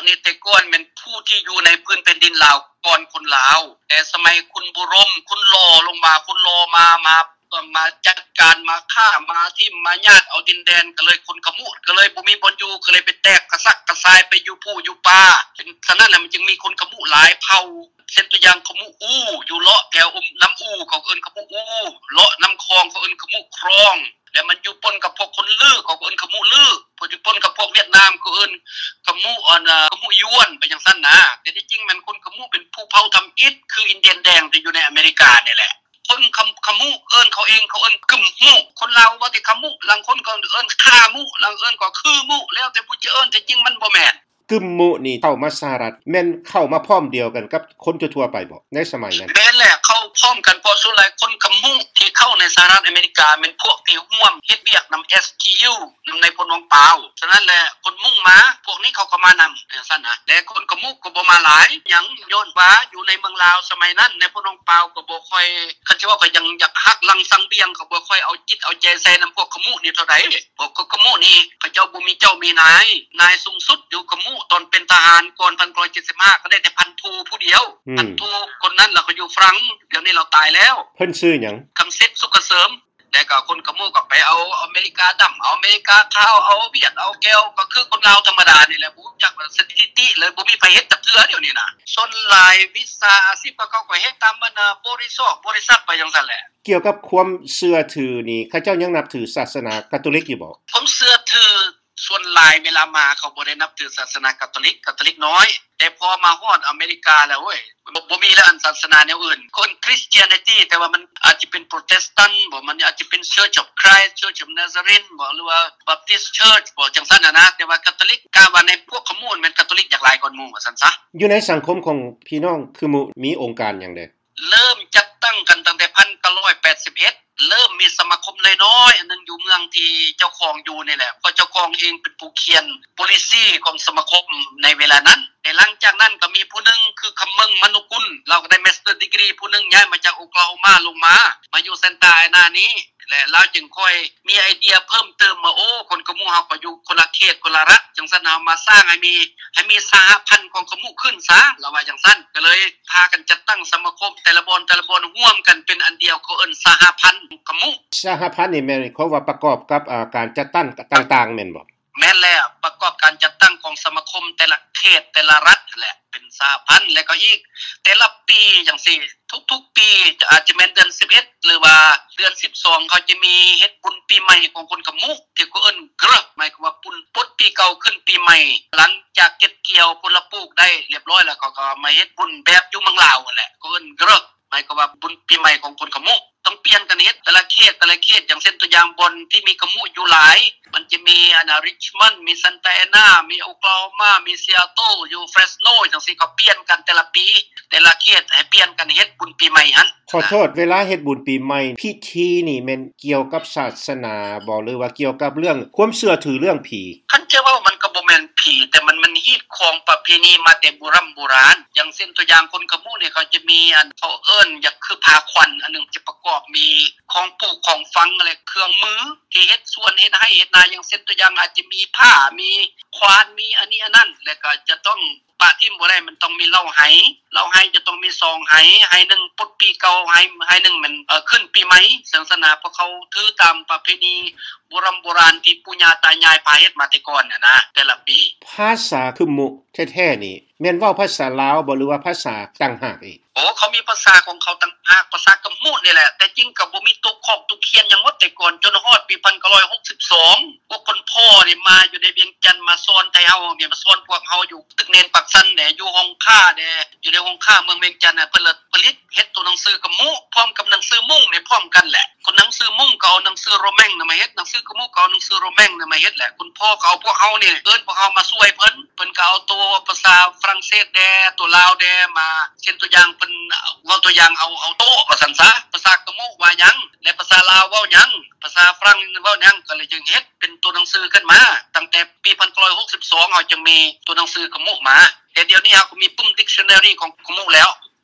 นี่แต่ก่อนเป็นผู้ที่อยู่ในพื้นแผ่นดินลาวก่อนคนลาวแต่สมัยคุณบุรมคุณรอลงมาคุณรอมาจัดการมาฆ่ามาทิ่มมาญาติเอาดินแดนก็เลยคนขมุก็เลยบ่มีบ่อนอยู่ก็เลยไปแตกกระสักกระซายไปอยู่ผู้อยู่ป่าเป็นฉะนั้นน่ะมันจึงมีคนขมุหลายเผ่าเช่นตัวอย่างขมุอู้อยู่เลาะแถวน้ำอู้เขาเอิ้นขมุอู้เลาะน้ำคลองเขาเอิ้นขมุคลองแล้วมันอยู่ปนกับพวกคนลือเขาเอิ้นขมุลือพออยู่ปนกับพวกเวียดนามเขาเอิ้นขมุขมุยวนไปจังซั่นนะแต่ที่จริงมันคนขมุเป็นผู้เผ่าทำอิฐคืออินเดียนแดงที่อยู่ในอเมริกานี่แหละคนขมุเอิ้นเขาเองเขาเอิ้นกึ่มมุคนลาวว่าแต่ขมุบางคนก็เอิ้นฆ่ามุบางเอิ้นก็คือมุแล้วแต่ผู้จะเอิ้นแต่จริงมันบ่แม่นกึมมุนี่เข้ามาสหรัฐแม่นเข้ามาพร้อมเดียวกันกับคนทั่วๆไปบ่ในสมัยนั้นแม่นแหละเข้าพร้อมกันเพราะส่วนหลายคนขมุที่เข้าในสหรัฐอเมริกาเป็นพวกที่ร่วมเฮ็ดเวียกนำ STU นำในพลวังเปาฉะนั้นแหละคนมุ่งมาพวกนี้เขาก็มานำจังซั่นนะแต่คนขมุก็บ่มาหลายหยังย้อนว่าอยู่ในเมืองลาวสมัยนั้นในพลวังเปาก็บ่ค่อยคันสิว่าก็ยังอยากฮักลังสังเบียงก็บ่ค่อยเอาจิตเอาใจใส่นำพวกขมุนี่เท่าใดพวกขมุนี่เขาเจ้าบ่มีเจ้ามีนายสูงสุดอยู่ขมุตอนเป็นทหารก่อน1975ก็ได้แต่พันทูผู้เดียวพันทูคนนั้นเราก็อยู่ฝรั่งเดี๋ยวนี้เราตายแล้วเพิ่นชื่อหยังคำเซ็ตสุขเสริมแต่ก็คนขโมยก็ไปเอาอเมริกาดำเอาอเมริกาขาวเอาเวียดเอาแก้วก็คือคนลาวธรรมดานี่แหละบ่รู้จักสถิติเลยบ่มีไผเฮ็ดจักเทื่อเดี๋ยวนี้น่ะส่วนหลายวิชาอาชีพก็เขาก็เฮ็ดตามมันบริษัทไปจังซั่นแหละเกี่ยวกับความเชื่อถือนี่เขาเจ้ายังนับถือศาสนาคาทอลิกอยู่บ่ผมเชื่อถือส่วนหลายเวลามาเขาบ่ได้นับถือศาสนาคาทอลิกน้อยแต่พอมาฮอดอเมริกาแล้วเว้ยบ่มีแล้วอันศาสนาแนวอื่นคนคริสเตียนิตี้แต่ว่ามันอาจจะเป็นโปรเตสแตนต์บ่มันอาจจะเป็น Church of Christ Church of Nazarene บ่หรือว่า Baptist Church บ่จังซั่นนะแต่ว่าคาทอลิกกะว่าในพวกขมูลแม่นคาทอลิกอย่างหลายกว่าหมู่ว่าซั่นซะอยู่ในสังคมของพี่น้องคือมีองค์การหยังใดเริ่มจัดตั้งกันตั้งแต่1981เริ่มมีสมาคมน้อยๆอันนึงอยู่เมืองที่เจ้าของอยู่นี่แหละเพราะเจ้าของเองเป็นผู้เขียน policy ของสมาคมในเวลานั้นแต่หลังจากนั้นก็มีผู้นึงคือคำเมืองมนุกุลเราก็ได้ Master Degree ผู้นึงย้ายมาจากโอคลาโฮมาลงมาอยู่เซนตาหน้านี้และเราจึงค่อยมีไอเดียเพิ่มเติมมาคนขมุเฮาก็อยู่คนละเขตคนละรัฐจังซั่นเฮามาสร้างให้มีสหพันธ์ของขมุขึ้นซะเราว่าจังซั่นก็เลยพากันจัดตั้งสมาคมแต่ละบอนร่วมกันเป็นอันเดียวเขาเอิ้นสหพันธ์ขมุสหพันธ์นี่แม่นเขาว่าประกอบกับการจัดตั้งต่างๆแม่นบ่แม่นแล้วประกอบการจัดตั้งของสมาคมแต่ละเขตแต่ละรัฐแหละเป็นสหพันธ์แล้วก็อีกแต่ละปีจังซี่ทุกๆปีอาจจะแม่นเดือน11หรือว่าเดือน12เขาจะมีเฮ็ดบุญปีใหม่ของคนขมุที่เขาเอิ้นเกรหมายความว่าปุญปดปีเก่าขึ้นปีใหม่หลังจากเก็บเกี่ยวผลปลูกได้เรียบร้อยแล้วเขาก็มาเฮ็ดบุญแบบอยู่เมืองลาวนั่นแหละเขาเอิ้นเกรหมายความว่าบุญปีใหม่ของคนขมุต้องเปลี่ยนกันเฮ็ดแต่ละเขตอย่างเช่นตัวอย่างบนที่มีขมุอยู่หลายมันจะมีริชมอนด์มีซันตาแอนามีโอคลาโฮมามีซีแอตเทิลอยู่เฟรสโนจังซี่ก็เปลี่ยนกันแต่ละปีแต่ละเขตให้เปลี่ยนกันเฮ็ดบุญปีใหม่หั่นขอโทษเวลาเฮ็ดบุญปีใหม่พิธีนี่แม่นเกี่ยวกับศาสนาบ่หรือว่าเกี่ยวกับเรื่องความเชื่อถือเรื่องผีคันจะว่ามันก็บ่แม่นผีแต่มันฮีดของประเพณีมาแต่โบราณอย่างเช่นตัวอย่างคนขมุเนี่ยเขาจะมีเขาเอิ้นอย่างคือผ้าขวัญอันนึงจะประกอบมีของปลูกของฝังอะไรเครื่องมือที่เฮ็ดส่วนเฮ็ดให้เฮ็ดนาอย่างเช่นตัวอย่างอาจจะมีผ้ามีควานมีอันนี้อันนั้นแล้วก็จะต้องปะทิ่มบ่ได้มันต้องมีเหล้าไหจะต้องมีซองไหนึงปดปีเก่าไหนึงมันขึ้นปีใหม่ศาสนาเพราะเขาถือตามประเพณีโบราณที่ปู่ย่าตายายพาเฮ็ดมาแต่ก่อนน่ะนะแต่ละปีภาษาคือมุแท้ๆนี่แม่นเว้าภาษาลาวบ่หรือว่าภาษาต่างหากอีกเขามีภาษาของเขาต่างหากภาษากำมุนี่แหละแต่จริงก็บ่มีตุกของตุกเขียนหยังหมดแต่ก่อนจนฮอดปี1962พวกคนพ่อนี่มาอยู่ในเวียงจันทน์มาสอนไทเฮาเนี่ยมาสอนพวกเฮาอยู่ตึกเนนปักซันแหน่อยู่ห้องค่าแหน่อยู่ในห้องค่าเมืองเวียงจันทน์น่ะเพิ่นผลิตเฮ็ดตัวหนังสือกำมุพร้อมกับหนังสือมุ่งนี่พร้อมกันแหละคนหนังสือมุ่งก็เอาหนังสือโรแมงน่ะมาเฮ็ดหนังสือกำมุก็เอาหนังสือโรแมงน่ะมาเฮ็ดแหละคุณพ่อก็เอาพวกเฮานี่เอิ้นพวกเฮามาช่วยเพิ่นก็เอาตัวภาษาฝรั่งเศสแดตัวลาวแดมาเช่นตัวอย่างเพิ่นเว้าตัวอย่างเอาโต๊ะว่าซั่นซะภาษากำมุว่าหยังและภาษาลาวเว้าหยังภาษาฝรั่งเว้าหยังก็เลยจึงเฮ็ดเป็นตัวหนังสือขึ้นมาตั้งแต่ปี1962เฮาจึงมีตัวหนังสือกำมุมาแต่เดี๋ยวนี้เฮาก็มีปุ่ม dictionary ของกำมุแล้ว